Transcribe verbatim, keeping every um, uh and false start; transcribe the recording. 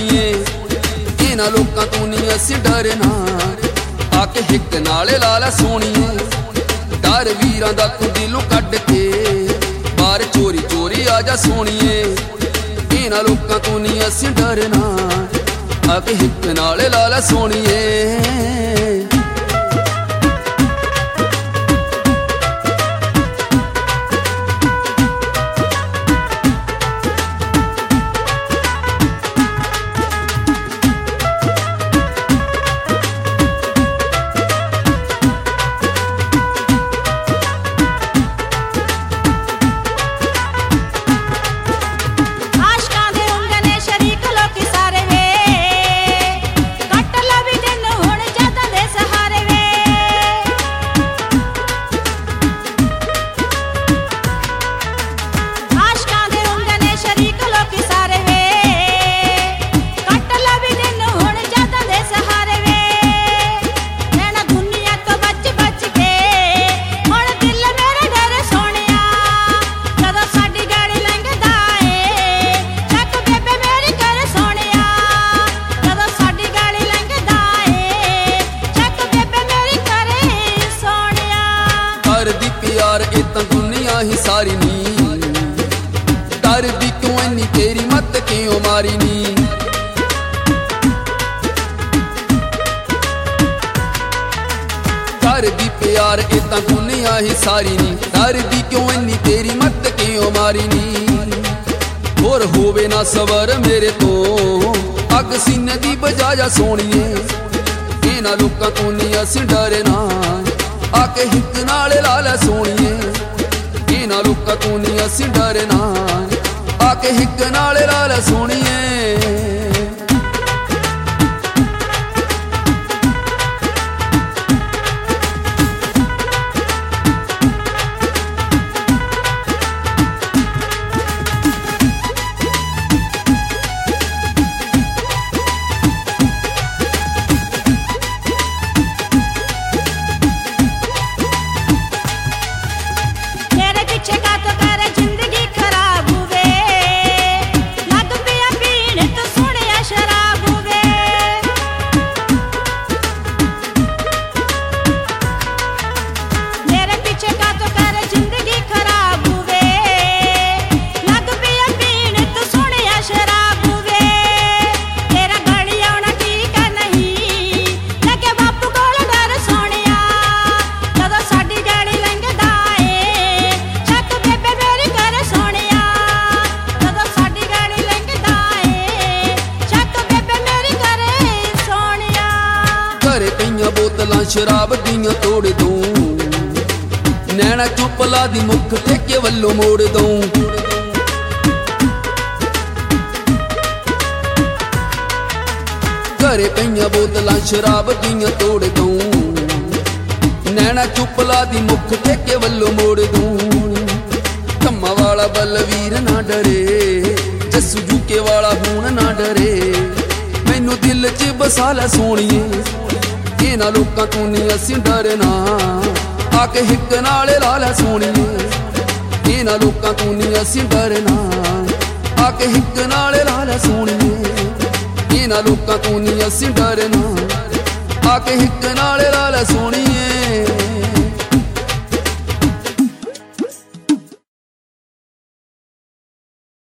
सोणीए, इन्हां लोकां तों नहीं असीं डरना, आके हिक नाले ला लै सोणीए। डर वीरां दा तूं दिलों कढ के बाहर चोरी चोरी आ जा सोणीए, इन्हां लोकां तों नहीं असीं डरना, आके हिक नाले ला लै सोणीए। दुनिया ही सारी नी डर दी क्यों इन्नी तेरी मत क्यों मारी नी। डर दी प्यार ए तां दुनिया ही सारी नी, डर दी क्यों इन्नी तेरी मत क्यों मारी नी। होर होवे ना सबर मेरे तो अग सीने दी बजा जा सोणीए, इन्हां लोकां तों नहीं असीं डरना, आके हिक नाले ला लै सोणीए। इन्हां लोकां तों नहीं असीं डरना, आके हिक नाले ला लै सोणीए। घरे पईयां बोतलां शराब दियां तोड़ दूं, नैना चुपला दी मुख ठेके वल्लों मोड़ दूं। घरे पईयां बोतलां शराब दियां तोड़ दूं, नैना चुपला दी मुख ठेके वल्लों मोड़ दूं। धम्मा वाला बलवीर ना डरे, जस्सू जूके वाला हूण ना डरे, मैनू दिल च बसा लै सोणीए। इन्हां लोकां तों नहीं असीं डरना, आके हिक नाले ला लै सोणीए। इन्हां लोकां तों नहीं असीं डरना, आके हिक नाले ला लै सोणीए। इन्हां लोकां तों नहीं असीं डरना, आके हिक नाले ला लै सोणीए।